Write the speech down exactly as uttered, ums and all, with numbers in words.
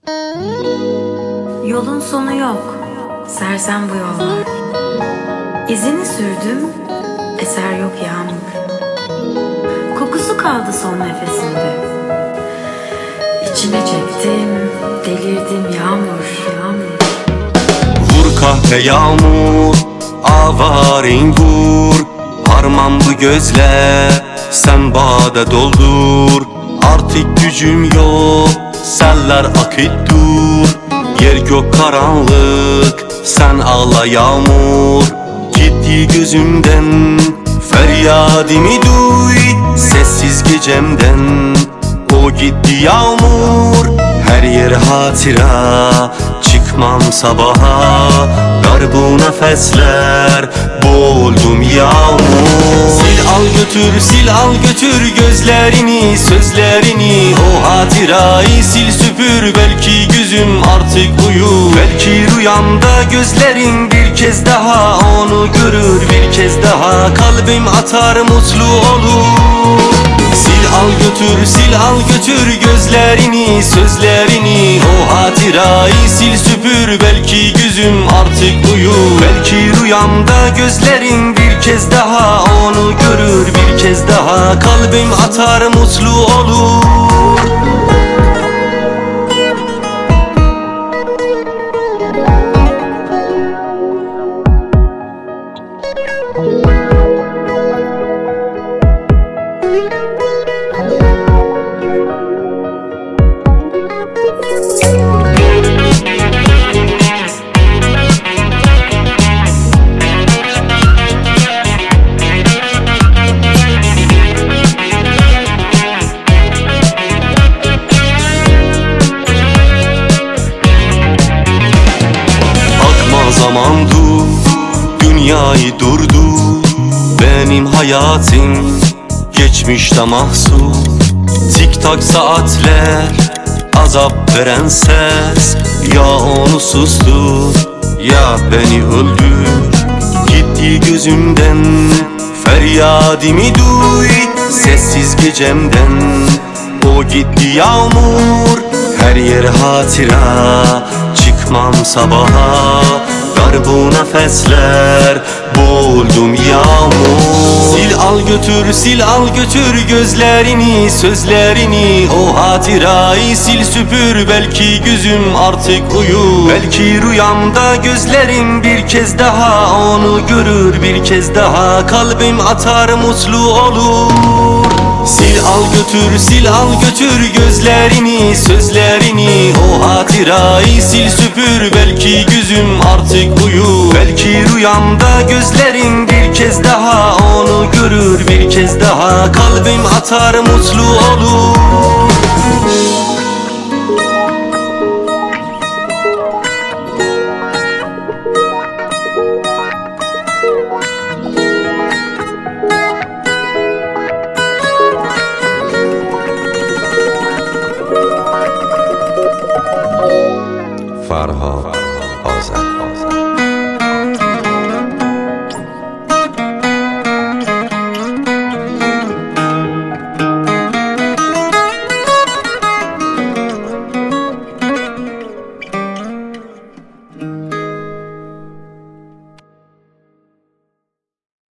Yolun sonu yok, sersem bu yollar. İzini sürdüm, eser yok yağmur. Kokusu kaldı son nefesinde. İçime çektim, delirdim yağmur, yağmur. Vur kahve yağmur, avarin vur. Harman bu gözler, sen bade doldur. Artık gücüm yok, seller akıp dur. Yer gök karanlık, sen ağla yağmur. Gitti gözümden, feryadimi duy. Sessiz gecemden, o gitti yağmur. Her yer hatıra, çıkmam sabaha. Dar bu nefesler, boğuldum yağmur. Sil al götür, sil al götür gözlerini, sözlerini. O hatırayı sil süpür, belki gözüm artık uyur. Belki rüyamda gözlerin bir kez daha onu görür. Bir kez daha kalbim atar, mutlu olur. Sil al götür, sil al götür gözlerini, sözlerini. O hatırayı sil süpür, belki gözüm artık uyur. Belki rüyamda gözlerin bir kez daha onu görür. Bir kez daha kalbim atar, mutlu olur. Zaman dur, dünyayı durdu. Benim hayatım geçmişte mahsur. Tik tak saatler, azap veren ses. Ya onu sustur, ya beni öldür. Gitti gözümden, feryadimi duy. Sessiz gecemden, o gitti yağmur. Her yer hatıra, çıkmam sabaha. Dar bu nefesler, boğuldum yağmur. Sil al götür, sil al götür gözlerini, sözlerini. O hatırayı sil süpür, belki gözüm artık uyur. Belki rüyamda gözlerim bir kez daha onu görür. Bir kez daha kalbim atar, mutlu olur. Sil al götür, sil al götür gözlerini, sözlerini. O hatırayı sil süpür, belki gözüm artık uyur. Belki rüyamda gözlerin bir kez daha onu görür. Bir kez daha kalbim atar, mutlu olur. Farha.